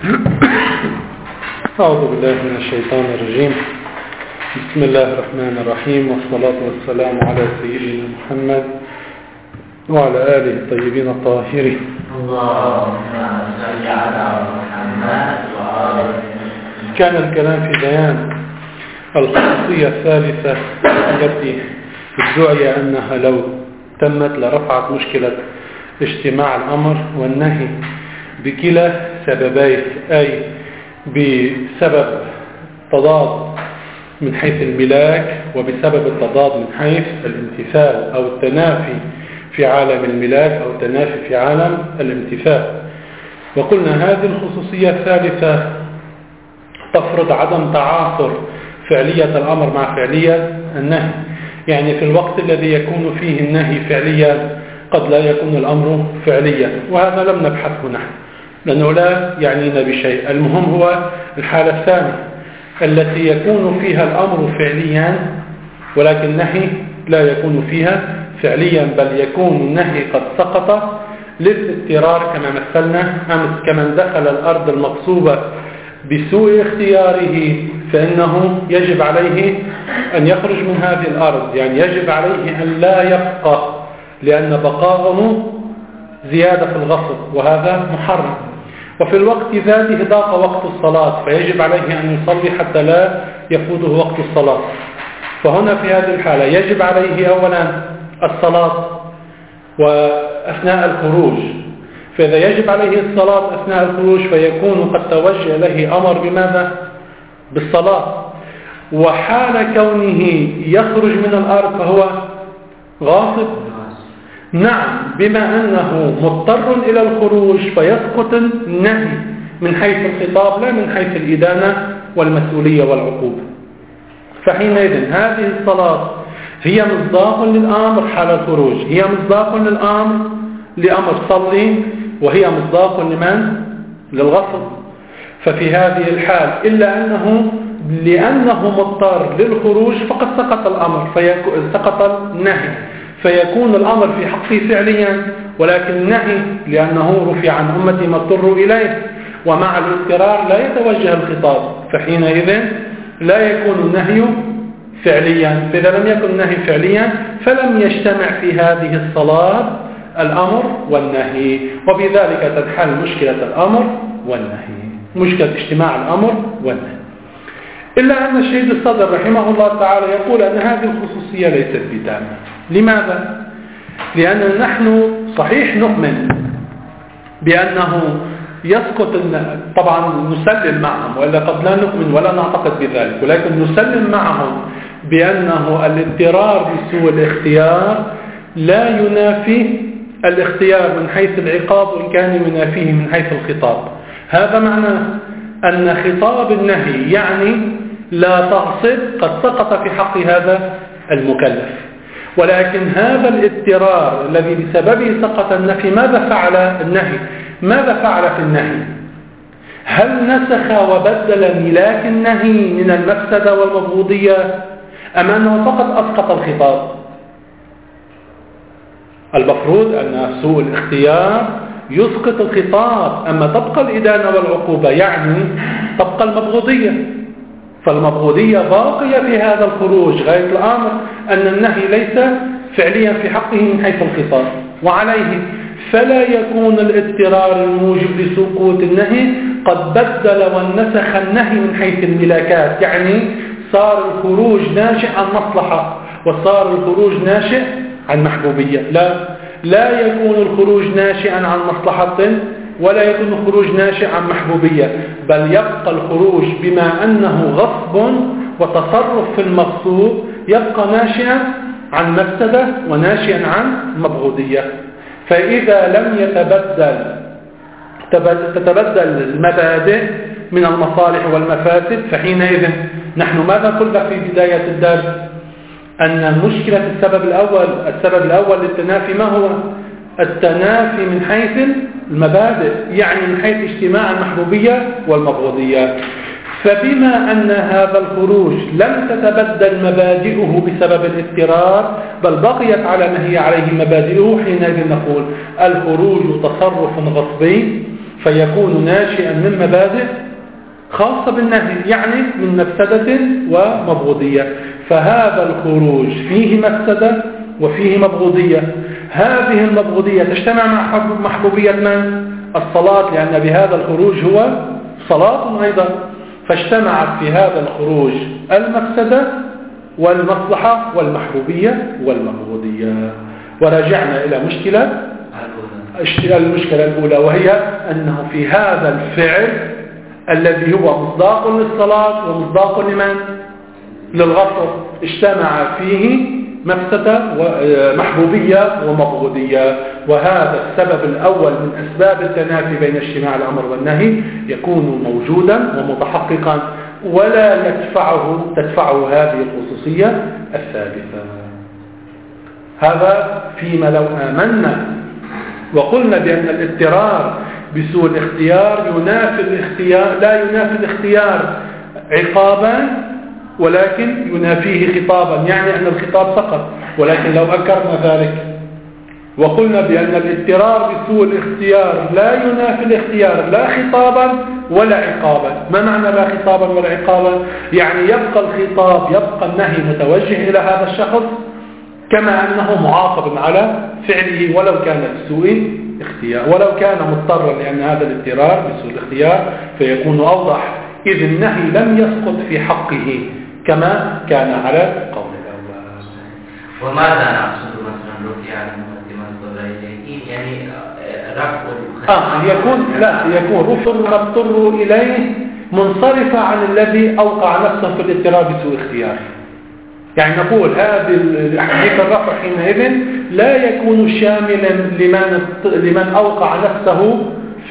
أعوذ بالله من الشيطان الرجيم. بسم الله الرحمن الرحيم، والصلاة والسلام على سيدنا محمد وعلى آله الطيبين الطاهرين. اللهم صل على محمد وآله. كان الكلام في بيان الخصوصية الثالثة التي ادعي أنها لو تمت لرفعت مشكلة اجتماع الأمر والنهي بكلا سببين، أي بسبب تضاد من حيث الملاك، وبسبب التضاد من حيث الامتثال أو التنافي في عالم الملاك أو التنافي في عالم الامتثال. وقلنا هذه الخصوصية الثالثة تفرض عدم تعاصر فعلية الأمر مع فعلية النهي، يعني في الوقت الذي يكون فيه النهي فعليا قد لا يكون الأمر فعليا، وهذا لم نبحثه نحن لأنه لا يعنينا بشيء. المهم هو الحالة الثانية التي يكون فيها الأمر فعليا ولكن النهي لا يكون فيها فعليا، بل يكون النهي قد سقط للاضطرار كما مثلنا أمس. كمن دخل الأرض المغصوبة بسوء اختياره فإنه يجب عليه أن يخرج من هذه الأرض، يعني يجب عليه أن لا يبقى، لأن بقاءه زيادة في الغصب وهذا محرم. وفي الوقت ذاته ضاق وقت الصلاة فيجب عليه أن يصلي حتى لا يفوته وقت الصلاة. فهنا في هذه الحالة يجب عليه أولا الصلاة وأثناء الخروج، فإذا يجب عليه الصلاة أثناء الخروج فيكون قد توجه له أمر بماذا؟ بالصلاة. وحال كونه يخرج من الأرض فهو غاصب، نعم، بما أنه مضطر إلى الخروج فيسقط النهي من حيث الخطاب لا من حيث الإدانة والمسؤولية والعقوبة. فحينئذ هذه الصلاة هي مصداق للأمر حال الخروج، هي مصداق لأمر صلي، وهي مصداق لمن؟ للغصب. ففي هذه الحال إلا أنه لأنه مضطر للخروج فقد سقط الأمر، سقط النهي، فيكون الأمر في حقه فعليا، ولكن النهي لأنه رفع عن أمتي ما اضطروا إليه، ومع الاضطرار لا يتوجه الخطاب، فحينئذ لا يكون النهي فعليا. فإذا لم يكن النهي فعليا فلم يجتمع في هذه الصلاة الأمر والنهي، وبذلك تنحل مشكلة الأمر والنهي، مشكلة اجتماع الأمر والنهي. إلا أن الشهيد الصدر رحمه الله تعالى يقول أن هذه الخصوصية ليست بتامة. لماذا؟ لأن نحن صحيح نؤمن بأنه يسقط، طبعا نسلم معهم، وإلا قد لا نؤمن ولا نعتقد بذلك، ولكن نسلم معهم بأنه الاضطرار بسوء الاختيار لا ينافي الاختيار من حيث العقاب، وإن كان ينافيه من حيث الخطاب. هذا معنى أن خطاب النهي يعني لا تغصب قد سقط في حق هذا المكلف، ولكن هذا الاضطرار الذي بسببه سقط النفي ماذا فعل النهي؟ ماذا فعل في النهي؟ هل نسخ وبدل ملاك النهي من المفسدة والمبغوضية، أم أنه فقط أسقط الخطاب؟ المفروض أن سوء الاختيار يسقط الخطاب، أما تبقى الإدانة والعقوبة، يعني تبقى المبغوضية. فالمبغوضية باقية في هذا الخروج. غاية الأمر أن النهي ليس فعليا في حقه من حيث الخطاب، وعليه فلا يكون الاضطرار الموجب لسقوط النهي قد بدل ونسخ النهي من حيث الملاكات، يعني صار الخروج ناشئ عن مصلحة وصار الخروج ناشئ عن محبوبية. لا يكون الخروج ناشئا عن مصلحة ولا يكون الخروج ناشئ عن محبوبية، بل يبقى الخروج بما أنه غصب وتصرف في المغصوب يبقى ناشئا عن مفسدة وناشئا عن مبغوضية. فإذا لم تتبدل المبادئ من المصالح والمفاسد فحينئذ نحن ماذا قلنا في بداية الدرس؟ أن مشكلة السبب الأول للتنافي ما هو؟ التنافي من حيث المبادئ، يعني من حيث اجتماع المحبوبية والمبغوضية. فبما أن هذا الخروج لم تتبدل مبادئه بسبب الاضطرار بل بقيت على ما هي عليه مبادئه، حينئذ نقول الخروج تصرف غصبي فيكون ناشئا من مبادئ خاصة بالنهي، يعني من مفسدة ومبغوضية. فهذا الخروج فيه مفسدة وفيه مبغوضية. هذه المبغوضية تجتمع مع محبوبية من؟ الصلاة، لأن بهذا الخروج هو صلاة أيضا، فاجتمعت في هذا الخروج المفسدة والمصلحة والمحبوبية والمبغوضية. ورجعنا إلى المشكلة الأولى، وهي أنه في هذا الفعل الذي هو مصداق للصلاة ومصداق لمن؟ للغفر، اجتمع فيه مفسدة ومحبوبية ومبغوضية. وهذا السبب الأول من أسباب التنافي بين اجتماع الأمر والنهي يكون موجودا ومتحققا، ولا تدفعه هذه الخصوصية الثالثة. هذا فيما لو آمنا وقلنا بأن الاضطرار بسوء الاختيار لا ينافي الاختيار عقابا، ولكن ينافيه خطابا، يعني أن الخطاب سقط. ولكن لو أنكرنا ذلك وقلنا بأن الاضطرار بسوء الاختيار لا ينافي الاختيار لا خطابا ولا عقابا. ما معنى لا خطابا ولا عقابا؟ يعني يبقى الخطاب، يبقى النهي متوجه إلى هذا الشخص كما أنه معاقب على فعله ولو كان بسوء اختيار، ولو كان مضطرا، لأن هذا الاضطرار بسوء الاختيار فيكون أوضح، إذ النهي لم يسقط في حقه كما كان على قول الأول. وماذا نقصد مثلا رفع المقدمة الضرورية؟ يعني يكون رفع مضطر إليه منصرفة عن الذي أوقع نفسه في الاضطرار بسوء اختيار. يعني نقول هذا حديث الرفع حينئذ لا يكون شاملا لمن أوقع نفسه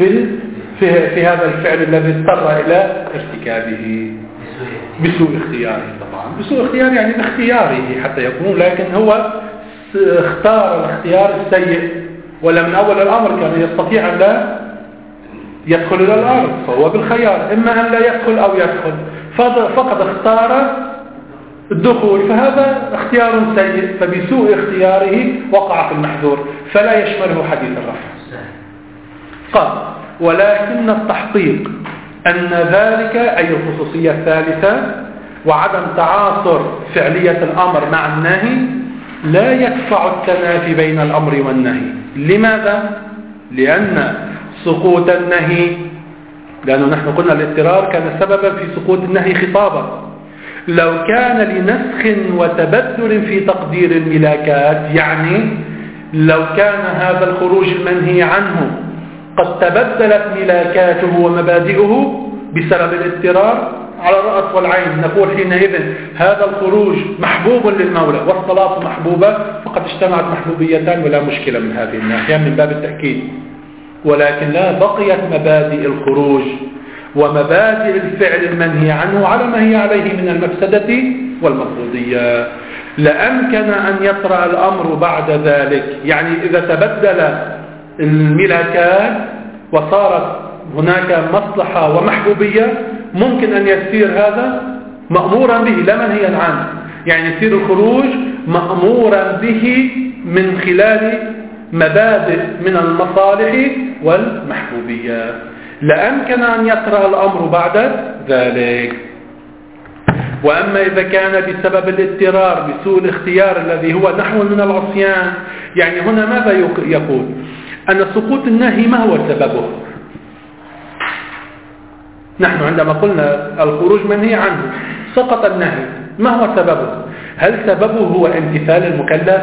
في هذا الفعل الذي اضطر إلى ارتكابه بسوء اختياره. طبعا بسوء اختيار يعني باختياره حتى يكون، لكن هو اختار الاختيار السيء، ولا من أول الأمر كان يستطيع أن لا يدخل إلى الأرض، فهو بالخيار إما أن لا يدخل أو يدخل، فقد اختار الدخول، فهذا اختيار سيء، فبسوء اختياره وقع في المحذور، فلا يشمله حديث الرفع. قال ولكن التحقيق أن ذلك أي الخصوصية الثالثة وعدم تعاصر فعلية الأمر مع النهي لا يدفع التنافي بين الأمر والنهي. لماذا؟ لأن سقوط النهي، لأنه نحن قلنا الاضطرار كان سببا في سقوط النهي خطابا، لو كان لنسخ وتبدل في تقدير الملاكات، يعني لو كان هذا الخروج المنهي عنه قد تبدلت ملاكاته ومبادئه بسبب الاضطرار على الرأس والعين، نقول حينئذ هذا الخروج محبوب للمولى والصلاة محبوبة، فقد اجتمعت محبوبيتان ولا مشكلة من هذه الناحية من باب التأكيد. ولكن لا بقيت مبادئ الخروج ومبادئ الفعل المنهي عنه على ما هي عليه من المفسدة والمفروضية. لأمكن أن يطرأ الأمر بعد ذلك، يعني إذا تبدل الملاكات وصارت هناك مصلحة ومحبوبية ممكن أن يصير هذا مأمورا به لا منهيا عنه، يعني يصير الخروج مأمورا به من خلال مبادئ من المصالح والمحبوبية. لأمكن أن يطرأ الأمر بعد ذلك. وأما إذا كان بسبب الاضطرار بسوء الاختيار الذي هو نحو من العصيان، يعني هنا ماذا يقول؟ أن سقوط النهي ما هو سببه؟ نحن عندما قلنا الخروج منهي عنه سقط النهي، ما هو سببه؟ هل سببه هو امتثال المكلف؟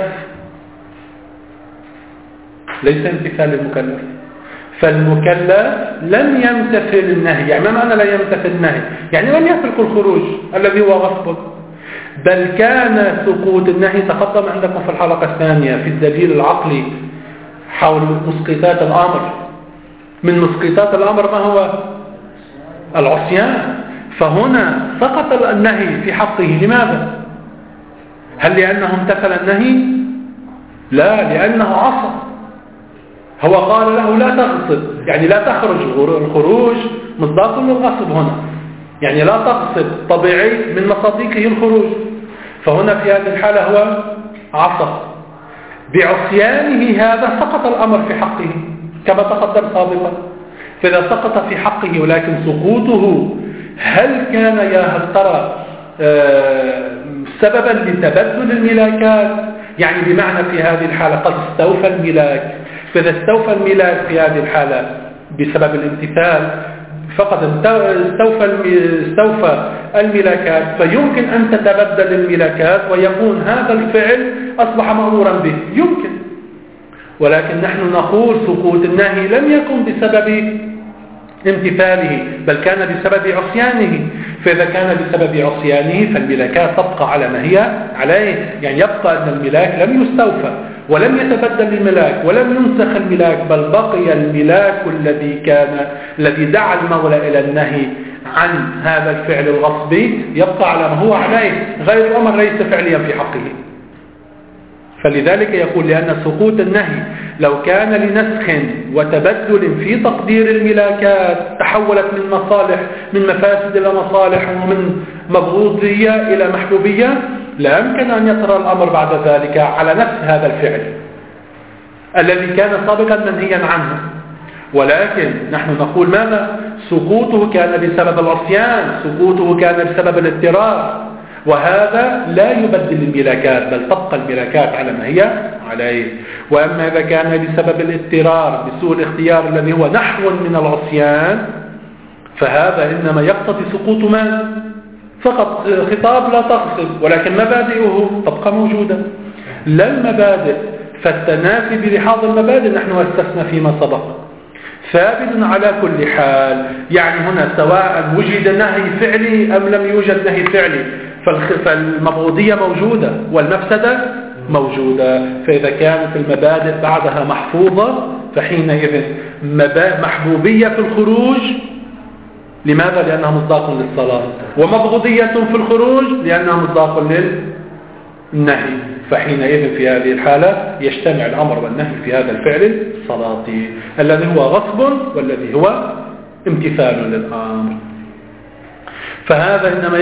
ليس امتثال المكلف، فالمكلف لم يمتثل النهي. يعني ما معنى لا يمتثل النهي؟ يعني لم يترك الخروج الذي هو غصب، بل كان سقوط النهي تقدم عندكم في الحلقة الثانية في الدليل العقلي حول مسقطات الأمر. من مسقطات الأمر ما هو؟ العصيان. فهنا سقط النهي في حقه. لماذا؟ هل لأنه امتثل النهي؟ لا، لأنه عصى. هو قال له لا تغصب، يعني لا تخرج. الخروج مصداق للغصب هنا، يعني لا تغصب، طبيعي من مصادقه الخروج. فهنا في هذه الحالة هو عصى، بعصيانه هذا سقط الأمر في حقه كما تقدم سابقا. فإذا سقط في حقه ولكن سقوطه هل كان هل ترى سببا لتبدل الملاكات؟ يعني بمعنى في هذه الحالة قد استوفى الملاك، فإذا استوفى الملاك في هذه الحالة بسبب الامتثال فقد استوفى الملاكات، فيمكن أن تتبدل الملاكات ويكون هذا الفعل أصبح مأمورا به، يمكن. ولكن نحن نقول سقوط النهي لم يكن بسبب امتثاله بل كان بسبب عصيانه، فإذا كان بسبب عصيانه فالملاكات تبقى على ما هي عليه، يعني يبقى أن الملاك لم يستوفى ولم يتبدل الملاك ولم ينسخ الملاك، بل بقي الملاك الذي دعا المولى إلى النهي عن هذا الفعل الغصبي يبقى على ما هو عليه، غير الأمر ليس فعليا في حقه. فلذلك يقول لأن سقوط النهي لو كان لنسخ وتبدل في تقدير الملاكات تحولت من مفاسد إلى مصالح ومن مبغوضية إلى محبوبية، لا يمكن أن يطرأ الأمر بعد ذلك على نفس هذا الفعل الذي كان سابقا منهيا عنه. ولكن نحن نقول ماذا؟ سقوطه كان بسبب العصيان، سقوطه كان بسبب الاضطرار، وهذا لا يبدل الملاكات بل تبقى الملاكات على ما هي عليه. وأما إذا كان بسبب الاضطرار بسوء الاختيار الذي هو نحو من العصيان فهذا إنما يقتضي سقوط ما فقط خطاب لا تغصب، ولكن مبادئه تبقى موجودة لا المبادئ. فالتنافي بلحاظ المبادئ نحن استثنى فيما سبق ثابت على كل حال، يعني هنا سواء وجد نهي فعلي أم لم يوجد نهي فعلي فالمبغوضية موجودة والمفسدة موجودة. فإذا كانت المبادئ بعدها محفوظة فحينئذ محبوبية في الخروج، لماذا؟ لأنها مصداق للصلاة، ومبغوضية في الخروج لأنها مصداق للنهي، فحينئذ في هذه الحالة يجتمع الأمر والنهي في هذا الفعل الصلاتي الذي هو غصب والذي هو امتثال للأمر. فهذا إنما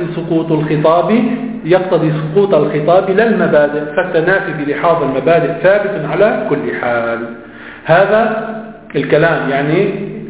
يقتضي سقوط الخطاب لا المبادئ، فالتنافي بلحاظ المبادئ ثابت على كل حال. هذا الكلام يعني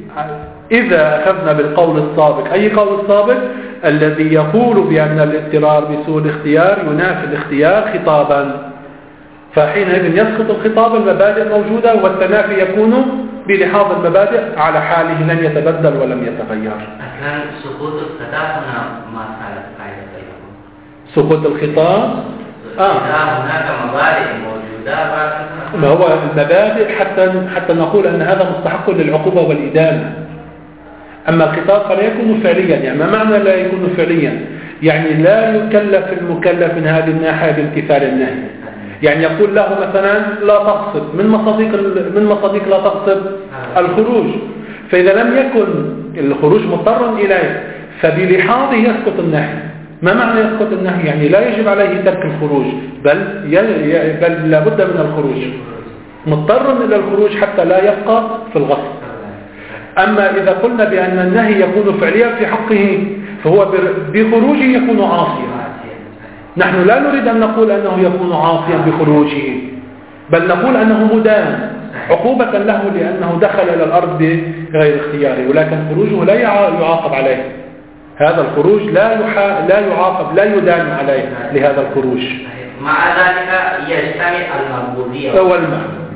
إذا أخذنا بالقول السابق، أي قول السابق؟ الذي يقول بأن الاضطرار بسوء الاختيار ينافي الاختيار خطابا، فحينئذ يسقط الخطاب، المبادئ موجودة والتنافي يكون بلحاظ المبادئ على حاله لم يتبدل ولم يتغير. كان سقوط الخطاب هنا ما صارت قاعدة سقوط الخطاب هناك مبادئ موجودة، ما هو المبادئ حتى نقول أن هذا مستحق للعقوبة والإدانة. أما الخطاب فلا يكون فعليا، يعني ما معنى لا يكون فعليا؟ يعني لا يكلف المكلف من هذه الناحية بامتثال النهي، يعني يقول له مثلا لا تقصد، من مصادق لا تقصد الخروج، فإذا لم يكن الخروج مضطرا إليه فبلحاظه يسقط النهي. ما معنى يسقط النهي؟ يعني لا يجب عليه ترك الخروج بل لابد من الخروج، مضطر إلى الخروج حتى لا يبقى في الغصب. أما إذا قلنا بأن النهي يكون فعليا في حقه فهو بخروجه يكون عاصيا، نحن لا نريد أن نقول أنه يكون عاصيا بخروجه، بل نقول أنه مدان عقوبة له لأنه دخل إلى الأرض بغير اختياره، ولكن خروجه لا يعاقب عليه، هذا الخروج لا يعاقب لا يدان عليه لهذا الخروج. مع ذلك يجتمع المعبودية والمعبودية.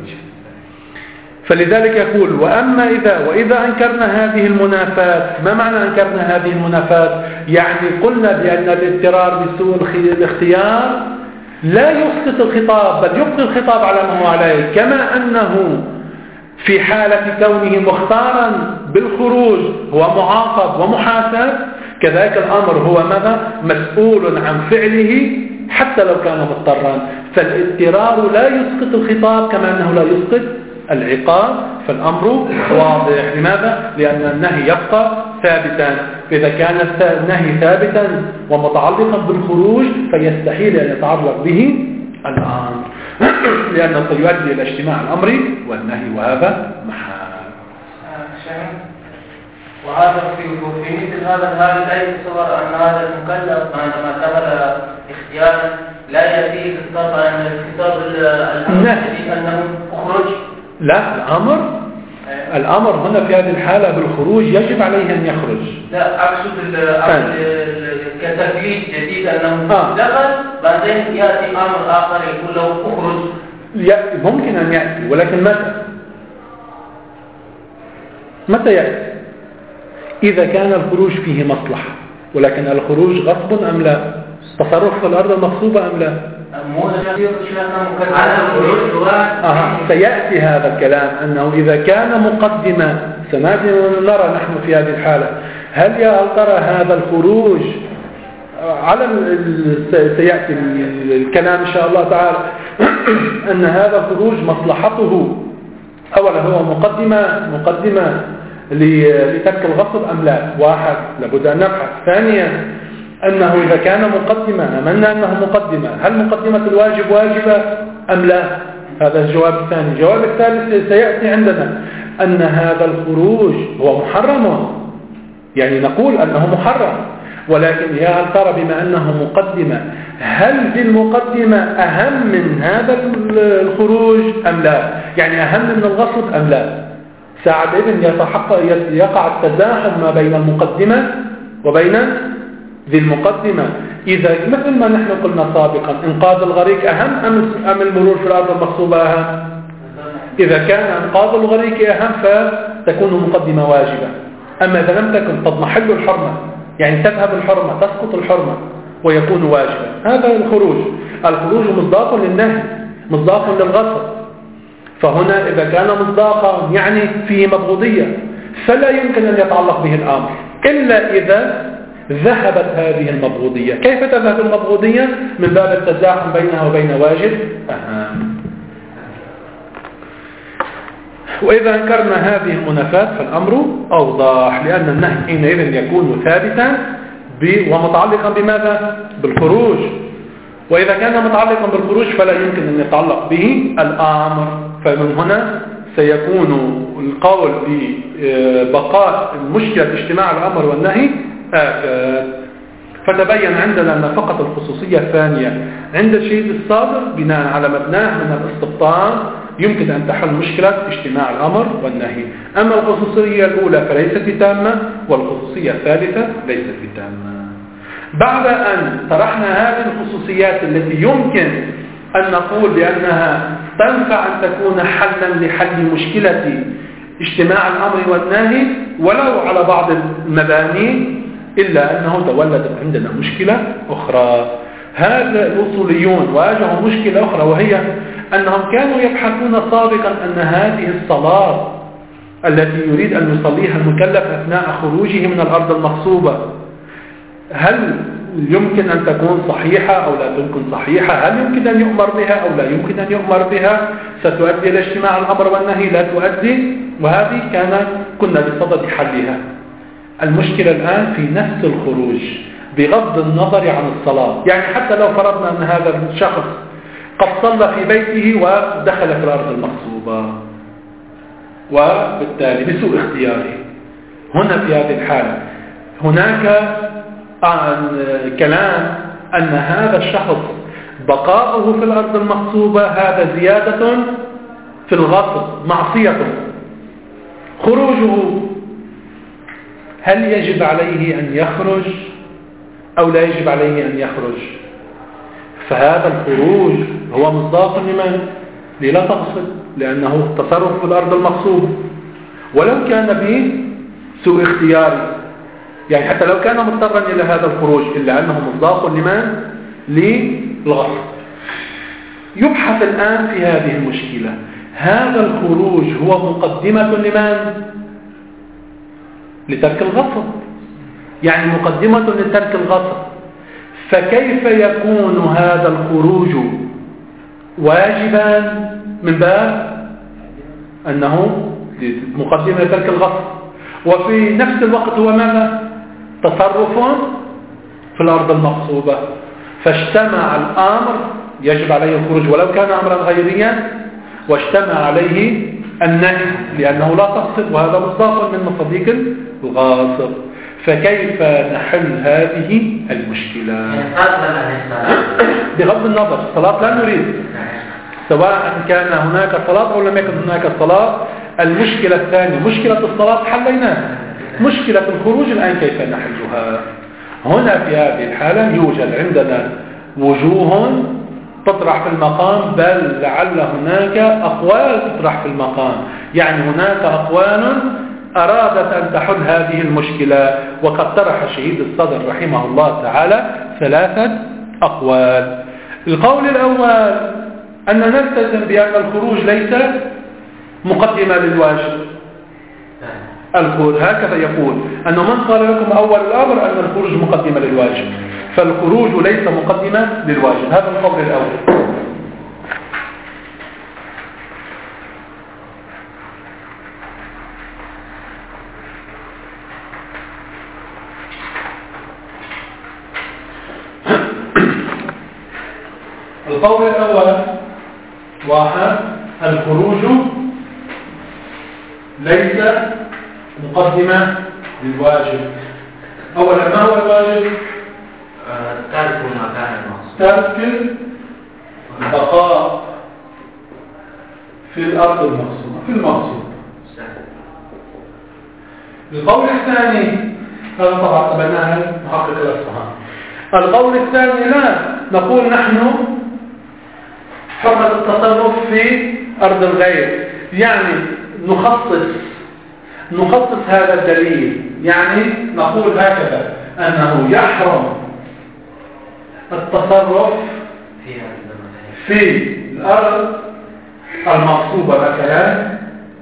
فلذلك يقول وإذا أنكرنا هذه المنافات. ما معنى أنكرنا هذه المنافات؟ يعني قلنا بأن الاضطرار بسوء الاختيار لا يسقط الخطاب بل يبقي الخطاب على ما هو عليه، كما أنه في حالة كونه مختارا بالخروج هو معاقب ومحاسب، كذلك الأمر هو ماذا؟ مسؤول عن فعله حتى لو كان مضطرا. فالاضطرار لا يسقط الخطاب كما أنه لا يسقط العقاب، فالأمر واضح. لماذا؟ لأن النهي يبقى ثابتا، فإذا كان النهي ثابتا ومتعلقا بالخروج فيستحيل أن يتعلق به الأمر لأنه سيؤدي إلى اجتماع الأمر والنهي، وهذا محال. وهذا في مثل هذا لا يتصور أن هذا المكلف عندما دخل اختيارا لا يأتيه بالطبع أن الكتاب الأمر أنه أخرج. لا، الأمر الأمر هنا في هذه الحالة بالخروج يجب عليه أن يخرج. لا أقصد كتكليف جديد أنه دخل بعدين يأتي أمر آخر يقول له أخرج. ممكن أن يأتي، ولكن متى يأتي؟ إذا كان الخروج فيه مصلحة، ولكن الخروج غصب أم لا؟ تصرف في الأرض المغصوبة أم لا؟ سيأتي هذا الكلام أنه إذا كان مقدما نرى نحن في هذه الحالة هل ترى هذا الخروج على سيأتي الكلام إن شاء الله تعالى أن هذا الخروج مصلحته أولا هو مقدمة لترك الغصب أم لا؟ واحد لابد أن نبحث. ثانيا أنه إذا كان مقدمة أمنا أنه مقدمة، هل مقدمة الواجب واجبة أم لا؟ هذا الجواب الثاني. الجواب الثالث سيأتي عندنا أن هذا الخروج هو محرم، يعني نقول أنه محرم، ولكن هل ترى بما أنه مقدمة هل دي المقدمة أهم من هذا الخروج أم لا؟ يعني أهم من الغصب أم لا؟ ساعة إذن يقع التزاحم ما بين المقدمة وبين ذي المقدمة. إذا مثل ما نحن قلنا سابقا إنقاذ الغريق أهم أم المرور في الأرض المغصوبة أهم؟ إذا كان إنقاذ الغريق أهم فتكون المقدمة واجبة، أما إذا لم تكن تضمحل الحرمة، يعني تذهب الحرمة تسقط الحرمة ويكون واجبا. هذا الخروج مصداق للنهي، مصداق للغصب. فهنا إذا كان مصداقا يعني فيه مبغوضية فلا يمكن أن يتعلق به الأمر إلا إذا ذهبت هذه المبغوضية. كيف تذهب المبغوضية؟ من باب التزاحم بينها وبين واجب أهم. وإذا أنكرنا هذه المنافات فالأمر أوضح، لأن النهي حينئذ يكون ثابتا ومتعلقا بماذا؟ بالخروج. وإذا كان متعلقا بالخروج فلا يمكن أن يتعلق به الأمر. فمن هنا سيكون القول ببقاء مشكلة اجتماع الأمر والنهي آكد. فتبين عندنا أن فقط الخصوصية الثانية عند الشهيد الصادر بناء على مبناه من الاستبطان يمكن أن تحل مشكلة اجتماع الأمر والنهي. أما الخصوصية الأولى فليست بتامة، والخصوصية الثالثة ليست بتامة. بعد أن طرحنا هذه الخصوصيات التي يمكن أن نقول بأنها تنفع أن تكون حلا لحل مشكلة اجتماع الأمر والنهي ولو على بعض المباني، إلا أنه تولدت عندنا مشكلة أخرى. هذا الأصوليون واجهوا مشكلة أخرى، وهي أنهم كانوا يبحثون سابقا أن هذه الصلاة التي يريد أن يصليها المكلف أثناء خروجه من الأرض المغصوبة هل يمكن أن تكون صحيحة أو لا تكون صحيحة، هل يمكن أن يؤمر بها أو لا يمكن أن يؤمر بها، ستؤدي إلى اجتماع الأمر والنهي لا تؤدي، وهذه كنا بصدد حلها. المشكلة الآن في نفس الخروج بغض النظر عن الصلاة. يعني حتى لو فرضنا أن هذا الشخص قد صلى في بيته ودخل في الأرض المغصوبة وبالتالي بسوء اختياره، هنا في هذه الحالة هناك كلام أن هذا الشخص بقاؤه في الأرض المغصوبة هذا زيادة في الغصب معصية. خروجه هل يجب عليه أن يخرج أو لا يجب عليه أن يخرج؟ فهذا الخروج هو مصداق لمن؟ لا تقصد، لأنه تصرف في الأرض المغصوبة ولو كان بسوء اختياري، يعني حتى لو كان مضطرا إلى هذا الخروج إلا أنه مصداق لمن؟ للغصب. يبحث الآن في هذه المشكلة، هذا الخروج هو مقدمة لمن؟ لترك الغصب، يعني مقدمة لترك الغصب. فكيف يكون هذا الخروج واجبا من باب أنه مقدمة لترك الغصب، وفي نفس الوقت هو ماذا؟ تصرف في الأرض المغصوبة، فاجتمع الأمر يجب عليه الخروج ولو كان أمرا غيريا، واجتمع عليه النهي لأنه لا تقصد، وهذا مصداق من مصادق الغاصب. فكيف نحل هذه المشكلة؟ بغض النظر الصلاة لا نريد، سواء كان هناك صلاة أو لم يكن هناك صلاة، المشكلة الثانية مشكلة الصلاة حليناها، مشكلة الخروج الآن كيف نحلها؟ هنا في هذه الحالة يوجد عندنا وجوه تطرح في المقام، بل لعل هناك أقوال تطرح في المقام، يعني هناك أقوال أرادت أن تحل هذه المشكلة. وقد طرح شهيد الصدر رحمه الله تعالى 3 أقوال. القول الأول أن نلتزم بأن الخروج ليس مقدمة للواجب. هكذا يقول أنه من قال لكم أول الأمر أن الخروج مقدمة للواجب، فالخروج ليس مقدمة للواجب. هذا القول الأول. القول الأول 1 الخروج ليس مقدمة للواجب. أولا ما هو الواجب؟ ترك مكان المقصود، ترك البقاء في الأرض المقصودة، في المقصود. القول الثاني هذا طبعا تبناه محقق الأصفهاني. القول الثاني لا نقول نحن حرمة التصرف في أرض الغير، يعني نخصص هذا الدليل، يعني نقول هكذا أنه يحرم التصرف في الأرض المغصوبة مثلا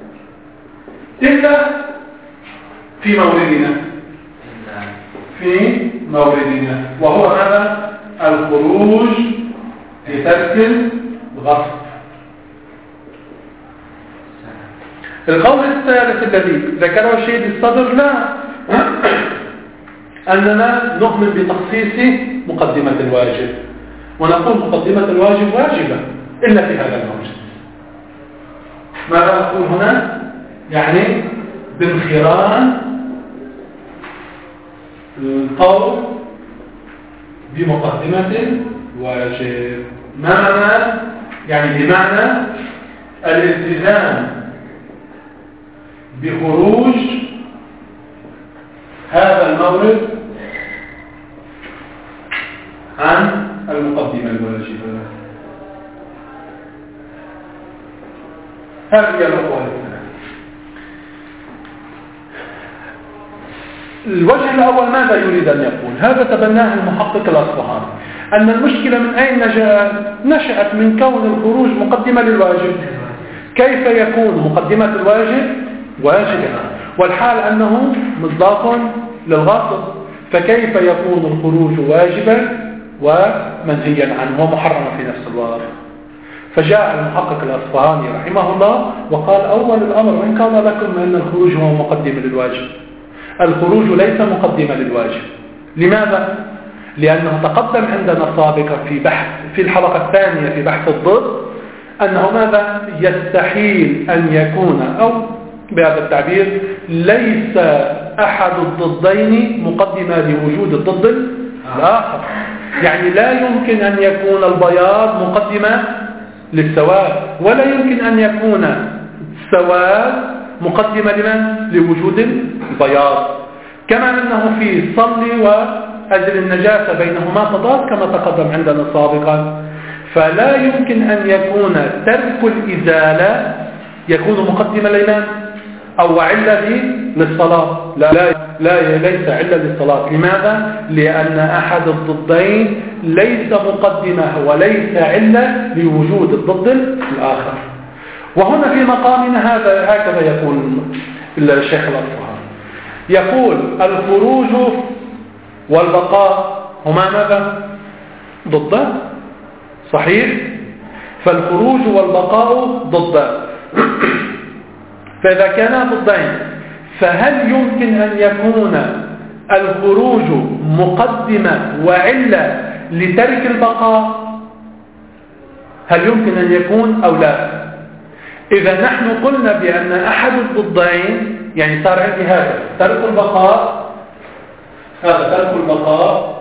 إلا في موردنا، وهو ماذا؟ الخروج لترك الغصب. القول الثالث الذي ذكره شهيد الصدر لا أننا نؤمن بتخصيص مقدمة الواجب، ونقول مقدمة الواجب واجبة إلا في هذا الموجود. ماذا نقول هنا؟ يعني بانخرام القول بمقدمة الواجب. ما معنى؟ يعني بمعنى الالتزام بخروج هذا المورد عن المقدمة الواجبة. هذه هي الأقوال الثلاثة. الوجه الأول ماذا يريد أن يقول؟ هذا تبناه المحقق الأصفهاني، أن المشكلة من أين نشأت من كون الخروج مقدمة للواجب. كيف يكون مقدمة الواجب واجبا والحال أنه مصداق للغاصب؟ فكيف يكون الخروج واجبا ومنهيا عنه ومحرما في نفس الوقت؟ فجاء المحقق الأصفهاني رحمه الله وقال أول الأمر وإن كان لكم أن الخروج هو مقدم للواجب، الخروج ليس مقدمة للواجب. لماذا؟ لأنه تقدم عندنا سابقا في الحلقة الثانية في بحث الضد أنه ماذا؟ يستحيل أن يكون، أو بهذا التعبير ليس أحد الضدين مقدمة لوجود الضد الآخر. يعني لا يمكن أن يكون البياض مقدمة للسواد، ولا يمكن أن يكون السواد مقدمة لوجود البياض. كما أنه في صلي وأزل النجاسة بينهما تضاد كما تقدم عندنا سابقا، فلا يمكن أن يكون ترك الإزالة يكون مقدمة للإمام أو علة للصلاة. ليس علة للصلاة. لماذا؟ لأن أحد الضدين ليس مقدمة وليس علة لوجود الضد الآخر. وهنا في مقامنا هكذا يقول الشيخ الأصفهاني، يقول الخروج والبقاء هما ماذا؟ ضدان، صحيح؟ فالخروج والبقاء ضدان. فإذا كانا ضدين فهل يمكن أن يكون الخروج مقدمة وعلة لترك البقاء؟ هل يمكن أن يكون أو لا؟ إذا نحن قلنا بأن أحد الضدين، يعني صار عندي هذا ترك البقاء، هذا ترك البقاء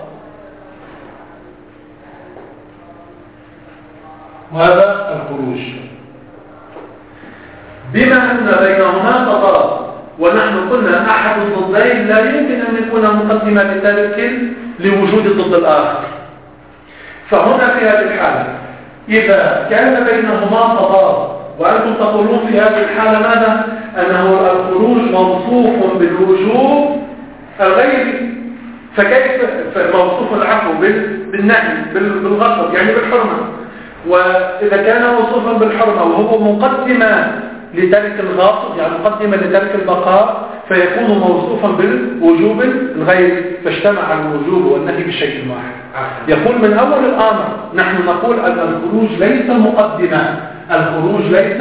وهذا الخروج، بما أن بينهما تضاد، ونحن قلنا أحد الضدين لا يمكن أن يكون مقدمة لترك لوجود الضد الآخر. فهنا في هذه الحالة إذا كان بينهما تضاد وأنتم تقولون في هذه الحالة ماذا؟ أنه الخروج موصوف بالوجوب الغيري، فكيف موصوف العفو بالنهي بالغصب يعني بالحرمة؟ وإذا كان موصوفا بالحرمة وهو مقدمة لترك الغاصب يعني مقدمة لترك البقاء فيكون موصوفا بالوجوب الغيري، فاجتمع الوجوب والنهي بشيء واحد. يقول من أول الأمر نحن نقول أن الخروج ليس مقدمة، الخروج ليس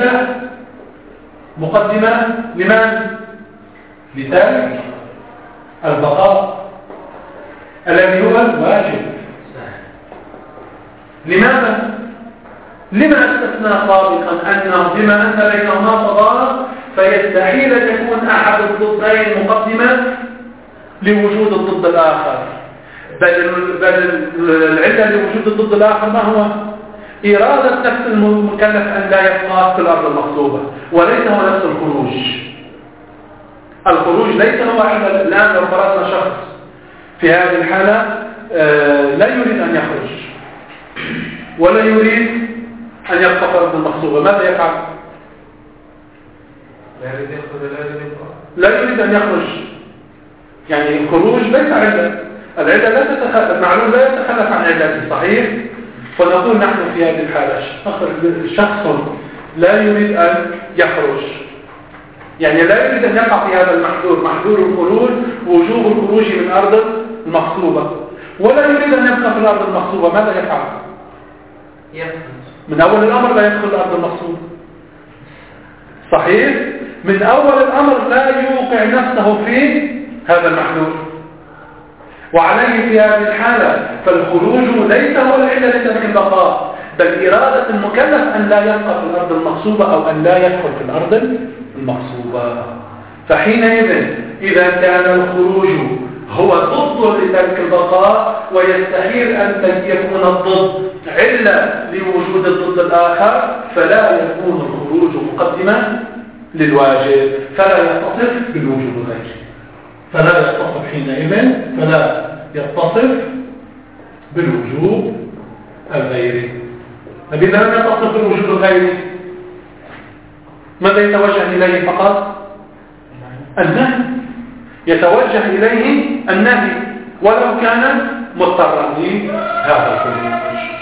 مقدمة لمن؟ لترك البقاء الذي هو الواجب. لماذا؟ لما استثنى سابقا أنه بما أن بينهما تضاد فيستحيل أن يكون أحد الضدين مقدمة لوجود الضد الآخر، بل العلة لوجود الضد الآخر ما هو؟ إرادة نفس المكلف أن لا يبقى في الأرض المغصوبة، وليس هو نفس الخروج. الخروج ليس هو علة. الآن لو فرضنا شخص في هذه الحالة لا يريد أن يخرج ولا يريد أن يبقى في الأرض المغصوبة، ماذا يفعل؟ لا يريد أن يخرج. يعني الخروج ليس علة، العلة لا تتخلف، المعلوم لا يتخلف عن علته، صحيح؟ فنقول نحن في هذه الحالة شخص لا يريد أن يخرج، يعني لا يريد أن يقع في هذا المحذور، محذور الخروج وجوب الخروج من أرض المغصوبة، ولا يريد أن يبقى في الأرض المغصوبة، ماذا يفعل؟ من أول الأمر لا يدخل الأرض المغصوبة، صحيح؟ من أول الأمر لا يوقع نفسه في هذا المحذور، وعليه في هذه الحالة فالخروج ليس هو العلة لترك البقاء، بل إرادة المكلف أن لا يبقى في الأرض المغصوبة أو أن لا يدخل في الأرض المغصوبة. فحينئذ إذا كان الخروج هو ضد لترك البقاء ويستحيل أن يكون الضد علة لوجود الضد الآخر، فلا يكون الخروج مقدمة للواجب، فلا يتصف بالوجود الغيري، فلا يتصف حينئذ بالوجوب الغيري. إذا لم يتصف بالوجود الغيري ماذا يتوجه إليه فقط؟ النهي، يتوجه إليه النهي ولو كان مضطرا لهذا الخروج.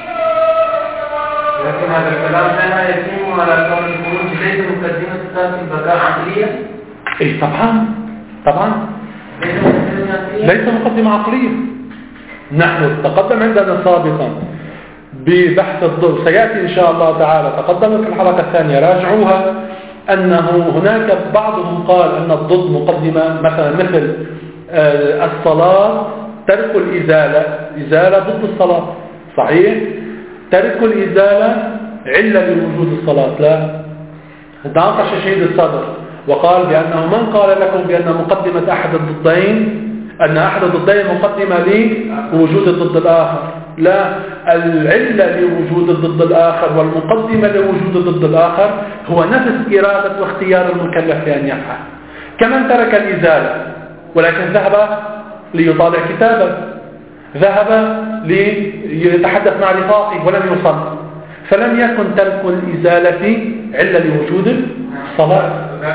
لكن هذا الكلام لا يتم على كون الخروج ليس مقدمة ترك البقاء عقلية؟ اي طبعا ليس مقدمة عقلية. نحن تقدم عندنا سابقا ببحث الضد، سيأتي إن شاء الله تعالى، تقدمت في الحلقة الثانية راجعوها، أنه هناك بعضهم قال أن الضد مقدمة مثل الصلاة، ترك الإزالة ضد الصلاة، صحيح؟ ترك الإزالة علة لوجود الصلاة، لا. ناقش شهيد الصدر وقال بأنه من قال لكم بأن مقدمة أحد الضدين مقدمة لوجود الضد الآخر؟ لا، العلة لوجود الضد الآخر والمقدمة لوجود الضد الآخر هو نفس إرادة واختيار المكلف بأن يفعل. كمن ترك الإزالة ولكن ذهب ليطالع كتابا، ذهب ليتحدث مع رفاقه ولم يصل، فلم يكن ترك الإزالة علة لوجود الصلاة.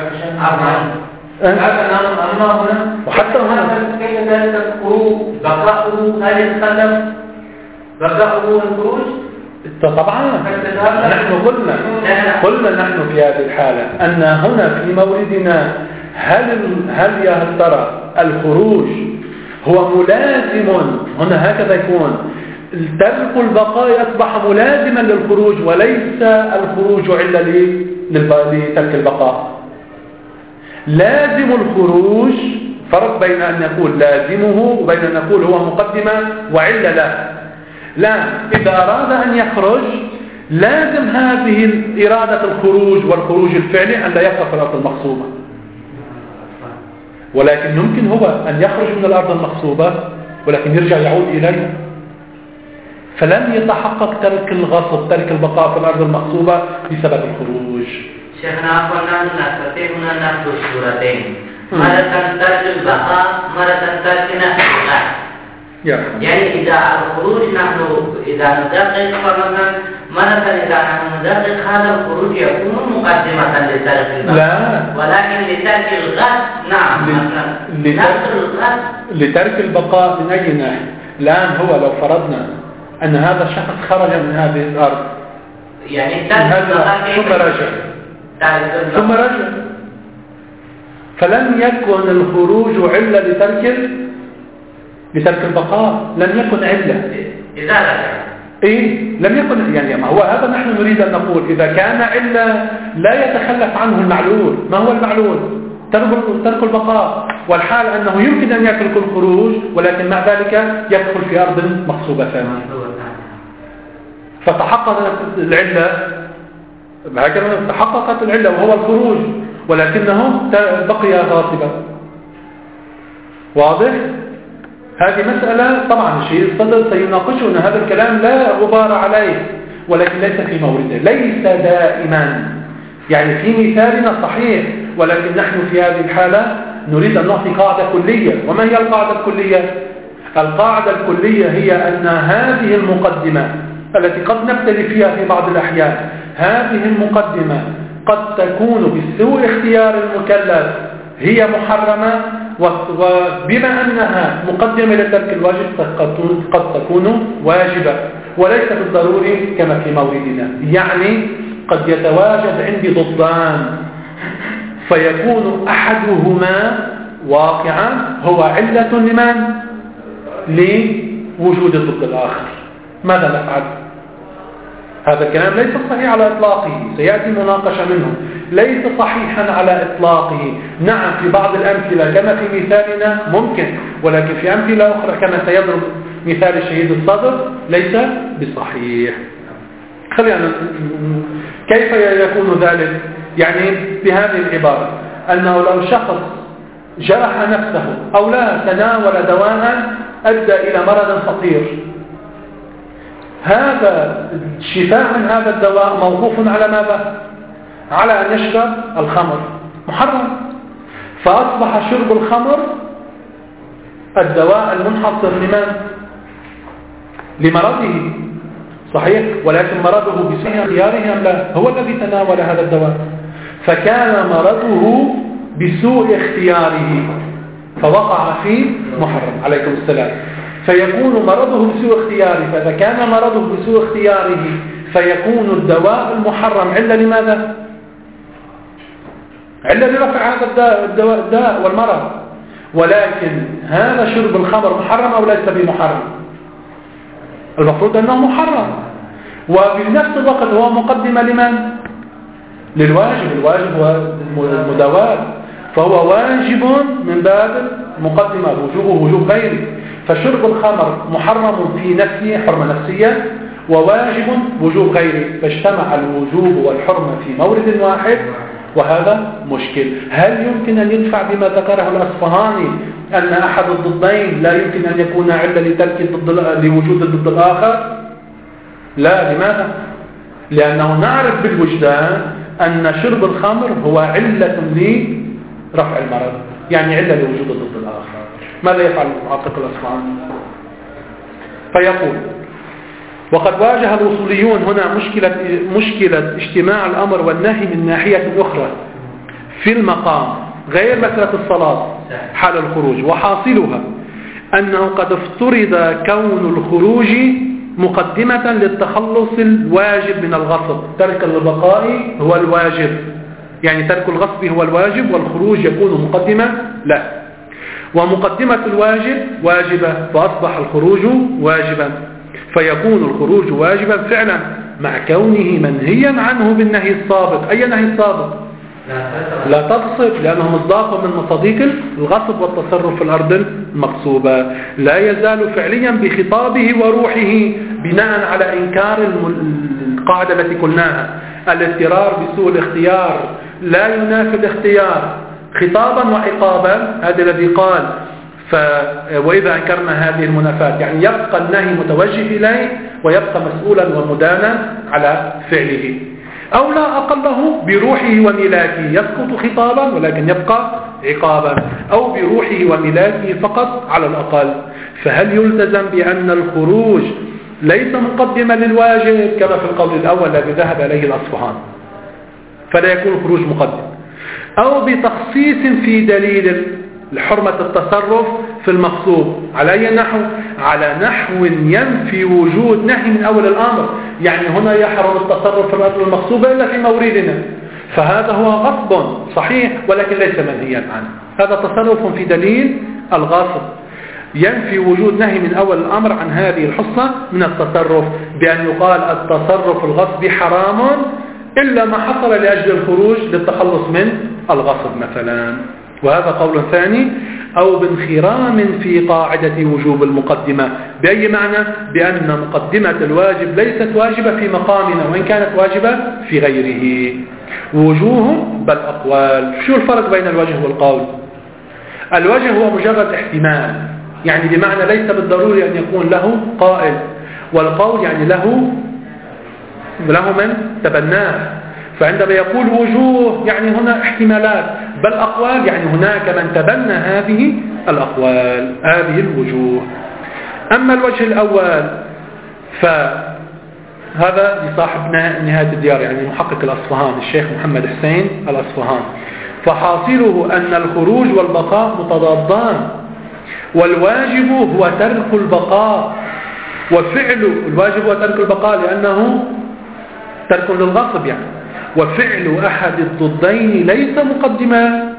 وحتى هنا كيف ذلك الخروج بقاؤه هل يتخلف بقاؤه الخروج؟ طبعا نحن قلنا نحن في هذه الحالة أن هنا في موردنا هل يا ترى الخروج هو ملازم، هنا هكذا يكون ترك البقاء أصبح ملازما للخروج وليس الخروج علة لترك البقاء. لازم الخروج فرق بين أن نقول لازمه وبين أن نقول هو مقدمة وعلة له. لا، إذا أراد أن يخرج لازم هذه إرادة الخروج والخروج الفعلي أن لا يقع في الأرض المغصوبة، ولكن يمكن هو أن يخرج من الأرض المغصوبة ولكن يرجع يعود إليه، فلم يتحقق ترك الغصب، ترك البقاء في الأرض المغصوبة بسبب الخروج، شيخنا قلنا نستطيع أن نأخذ الصورتين مرة ترك البقاء مرة ترك نفس الغاية. يعني إذا الخروج نحن إذا ندقق فمثلا مرة إذا نحن ندقق هذا الخروج يكون مقدمة لترك البقاء ولكن لترك الغد نعم نفس الغد لترك البقاء من أي ناحية؟ الآن هو لو فرضنا أن هذا الشخص خرج من هذه الأرض يعني ثم رجع فلم يكن الخروج علة لترك البقاء، لم يكن علة إذا رجع لم يكن، يعني ما هو هذا نحن نريد أن نقول إذا كان علة لا يتخلف عنه المعلول. ما هو المعلول؟ ترك البقاء، والحال أنه يمكن أن يترك الخروج ولكن مع ذلك يدخل في أرض مغصوبة ثانية. فتحققت العلة، هكذا تحققت العلة وهو الخروج ولكنه بقي غاصبا. واضح؟ هذه مسألة طبعا الشيء الصدر سيناقشنا هذا الكلام لا غبار عليه ولكن ليس في مورده، ليس دائما، يعني في مثالنا صحيح ولكن نحن في هذه الحالة نريد أن نعطي قاعدة كلية. وما هي القاعدة الكلية؟ القاعدة الكلية هي أن هذه المقدمة التي قد نبتلي فيها في بعض الأحيان، هذه المقدمة قد تكون بسوء اختيار المكلف هي محرمة، وبما أنها مقدمة لترك الواجب قد تكون واجبة وليس بالضروري كما في موردنا. يعني قد يتواجد عندي ضدان فيكون أحدهما واقعا هو علة لمن؟ لوجود الضد الآخر. ماذا نفعل؟ هذا الكلام ليس صحيح على إطلاقه، سيأتي مناقشة منه، ليس صحيحا على إطلاقه. نعم في بعض الأمثلة كما في مثالنا ممكن، ولكن في أمثلة أخرى كما سيضرب مثال الشهيد الصدر ليس بصحيح. خلينا كيف يكون ذلك؟ يعني بهذه العبارة أنه لو شخص جرح نفسه أو لا تناول دواء أدى إلى مرض خطير، هذا الشفاء من هذا الدواء موقوف على ماذا؟ على أن يشرب الخمر، محرم. فأصبح شرب الخمر الدواء المنحصر لمن؟ لمرضه، صحيح، ولكن مرضه بسوء اختياره أم لا؟ هو الذي تناول هذا الدواء، فكان مرضه بسوء اختياره فوقع في محرم. عليكم السلام. فيكون مرضه بسوء اختياره، فإذا كان مرضه بسوء اختياره فيكون الدواء المحرم علة لماذا؟ علة لرفع هذا الداء والمرض. ولكن هذا شرب الخمر محرم أو ليس بمحرم؟ المفروض أنه محرم، وبنفس الوقت هو مقدمة لمن؟ للواجب. الواجب هو المداواة، فهو واجب من باب مقدمة، وجوبه وجوب غيره. فشرب الخمر محرم في نفسه حرمة نفسية، وواجب وجوب غيره، فاجتمع الوجوب والحرمة في مورد واحد، وهذا مشكل. هل يمكن أن يدفع بما ذكره الأصفهاني أن أحد الضدين لا يمكن أن يكون علة لترك لوجود الضد الآخر؟ لا. لماذا؟ لأنه نعرف بالوجدان أن شرب الخمر هو علة لرفع المرض، يعني علة لوجود الضد الآخر. ماذا يفعل المحقق الأصفهاني؟ فيقول: وقد واجه الوصوليون هنا مشكلة اجتماع الأمر والنهي من ناحية أخرى في المقام غير مسألة الصلاة حال الخروج، وحاصلها أنه قد افترض كون الخروج مقدمة للتخلص الواجب من الغصب. ترك البقاء هو الواجب، يعني ترك الغصب هو الواجب، والخروج يكون مقدمة لا، ومقدمة الواجب واجبة، فأصبح الخروج واجبا، فيكون الخروج واجبا فعلا مع كونه منهيا عنه بالنهي السابق. أي نهي سابق؟ لا تغصب، لأنه مصداق من مصادق الغصب والتصرف في الأرض المغصوبة. لا يزال فعليا بخطابه وروحه بناء على إنكار القاعدة التي قلناها: الاضطرار بسوء الاختيار لا ينافي الاختيار خطابا وعقابا. هذا الذي قال وإذا أنكرنا هذه المنافات، يعني يبقى النهي متوجه إليه ويبقى مسؤولا ومدانا على فعله. أو لا أقله بروحه وملاكه يسقط خطابا ولكن يبقى عقابا، أو بروحه وملاكه فقط على الأقل. فهل يلتزم بأن الخروج ليس مقدما للواجب كما في القول الأول الذي ذهب إليه الأصفهان، فلا يكون الخروج مقدم، أو بتخصيص في دليل لحرمة التصرف في المغصوب على أي نحو؟ على نحو ينفي وجود نهي من أول الأمر، يعني هنا يحرم التصرف في المغصوب إلا في موردنا، فهذا هو غصب صحيح ولكن ليس منهيا عنه، هذا تصرف في دليل الغاصب ينفي وجود نهي من أول الأمر عن هذه الحصة من التصرف، بأن يقال التصرف الغصب حرام إلا ما حصل لأجل الخروج للتخلص من الغصب مثلا. وهذا قول ثاني. أو بانخرام في قاعدة وجوب المقدمة، بأي معنى؟ بأن مقدمة الواجب ليست واجبة في مقامنا وإن كانت واجبة في غيره. وجوه بل أقوال. شو الفرق بين الوجه والقول؟ الوجه هو مجرد احتمال، يعني بمعنى ليس بالضروري أن يكون له قائل، والقول يعني له من تبناه. فعندما يقول وجوه يعني هنا احتمالات، بل أقوال يعني هناك من تبنى هذه الأقوال، هذه الوجوه. أما الوجه الأول فهذا لصاحب نهاية الديار، يعني محقق الأصفهان الشيخ محمد حسين الأصفهان، فحاصله أن الخروج والبقاء متضادان، والواجب هو ترك البقاء، وفعل الواجب هو ترك البقاء لأنه ترك للغصب يعني، وفعل أحد الضدين ليس مقدما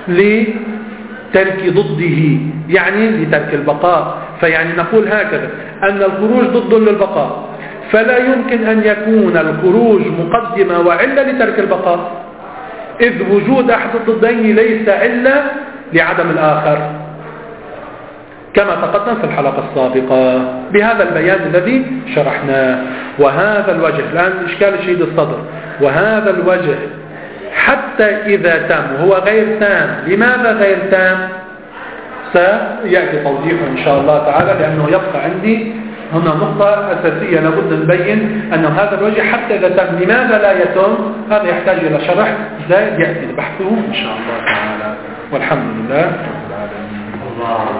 لترك ضده، يعني لترك البقاء. فيعني نقول هكذا أن الخروج ضد للبقاء، فلا يمكن أن يكون الخروج مقدمة وعلة لترك البقاء، إذ وجود أحد الضدين ليس علة لعدم الآخر كما تقدم في الحلقة السابقة بهذا البيان الذي شرحناه. وهذا الوجه الآن إشكال شديد الصدر، وهذا الوجه حتى إذا تم هو غير تام. لماذا غير تام؟ سيأتي توضيحه إن شاء الله تعالى، لأنه يبقى عندي هنا نقطة أساسية لابد نبين أن هذا الوجه حتى إذا تم لماذا لا يتم، هذا يحتاج إلى شرح لا يأتي بحثه إن شاء الله تعالى. والحمد لله رب العالمين.